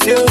you.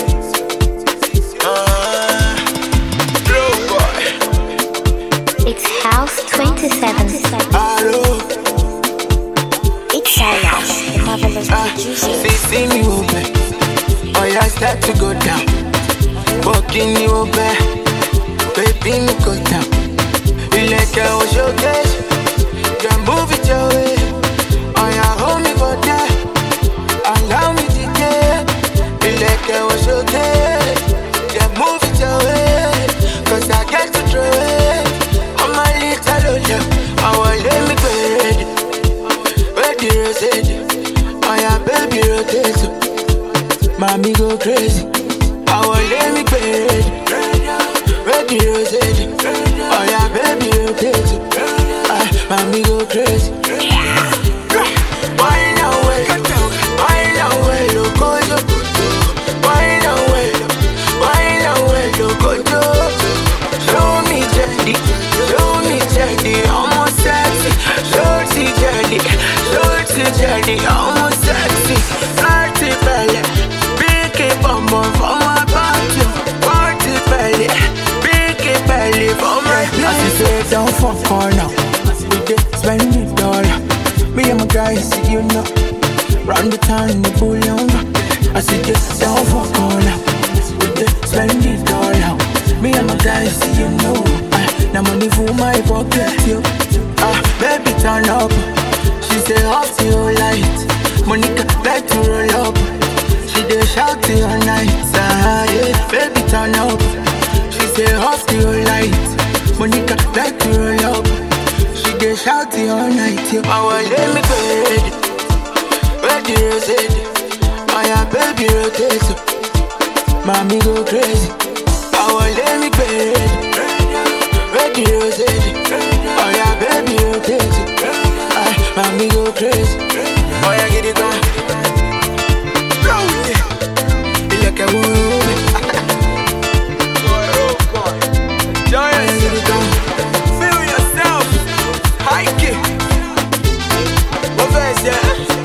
Blue boy. It's House 27. Hello. It's Silas, the marvelous producer. See me open. Oh yeah, start to go down. Walking you open. Baby, me go down. You like I was your case. Then move it your way. Oh yeah, hold me for that. Allow me to get. You like I was your case. Then move it your way. Cause I get to throw it. I'm a little love. I want let me go ready. Ready, ready. Oh yeah, baby, rotate. Mommy go crazy. I want let me go ready. Ready, ready. Oh yeah, baby, rotate. Mommy go crazy. Wine away, wine away, loco, wine away, loco. Show me Jenny, almost sexy. Shorty Jenny, almost sexy. Party belly, big bum bum for my party. Party belly, big belly for my party. As you say, don't fuck for now. We did spend $1. Me and my guys, you know. Round the town in the pool, I see this don't fuck for now. We did spend $1. Me and my guys, you know. Now money for my pocket, yo. Baby turn up. She say off to your light. Monica like to roll up. She dey shout to your night. Yeah, baby turn up. She say off to your light. Monica like to roll up. She dey shout to your night, yo. I want let me go ready. Ready, ready. Oh yeah, baby rotate. Mommy go crazy. I want let me go ready. Ready, ready. Oh yeah, baby rotate. Mommy go crazy. Oh yeah, get it on. Roll it. You like a woman. Giant, get it on. Feel yourself. Hike it. Professor.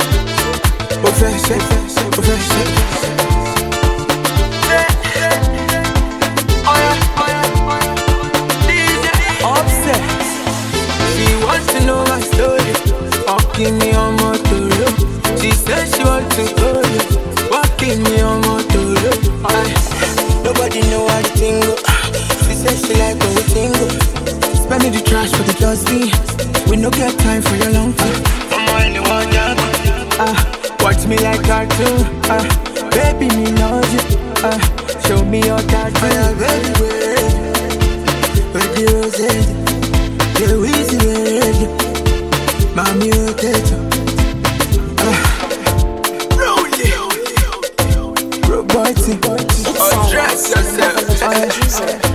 Walking me on motor, she said she want to go. Walking me on motor, nobody know how the thing go. She said she like how the thing go. Spending the trash for the dusty. We no get time for your long time. I'm only one young. Watch me like cartoon. Baby, me love you. Show me your tattoo. Baby, where the rose is? The easy way. Mommy rotate. Roll it. Robotic. It's Silas, the marvelous producer.